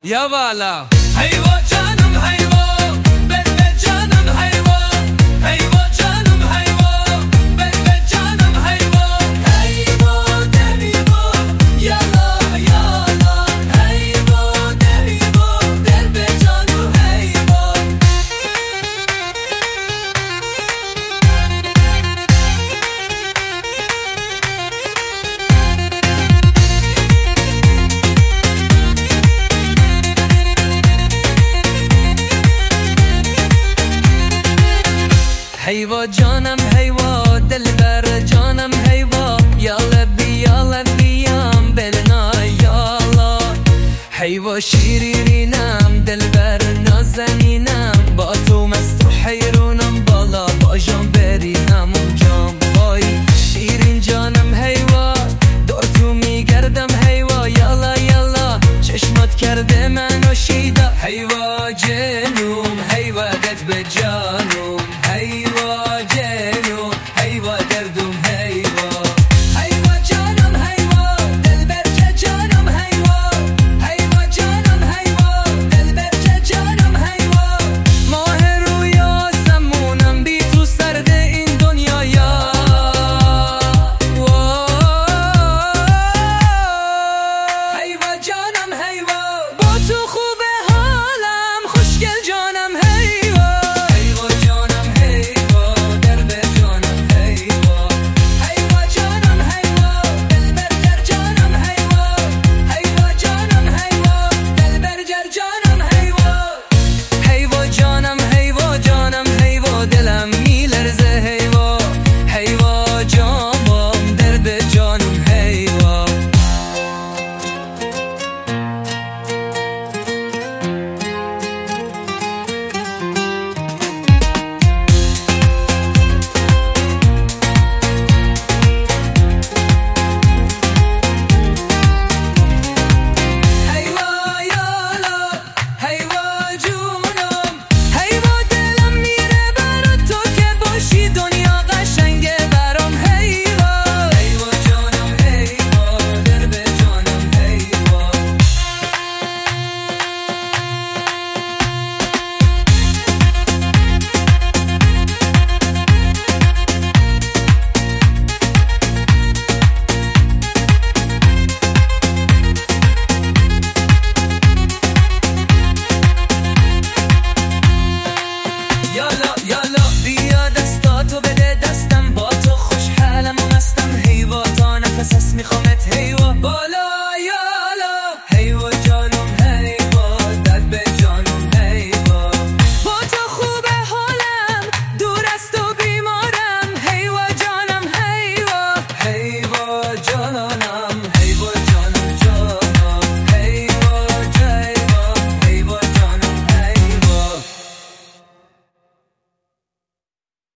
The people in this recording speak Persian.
یا والا حیوا جانم حیوا بده جانم حیوا حیوا جانم حیوا بده جانم حیوا حیوا دمیوا یالا یالا حیوا دمیوا دل به جانم حیوا حیوا جانم حیوا دلبر جانم حیوا یا لبیم بلنا یالا حیوا شیرینم دلبر نازنینم با تو مست و حیرونم بالا با جان بری همون جام وای شیرین جانم حیوا دور تو میگردم حیوا یالا یالا چشمات کرده منو شیدا حیوا جنوم حیوا دت به جانوم حیوا جنوم حیوا دردوم حیوا حیوا جانم حیوا دلبر که جانم حیوا حیوا جانم حیوا دلبر که جانم حیوا ماه روی آسمونم بی تو سرد این دنیایا حیوا جانم حیوا با تو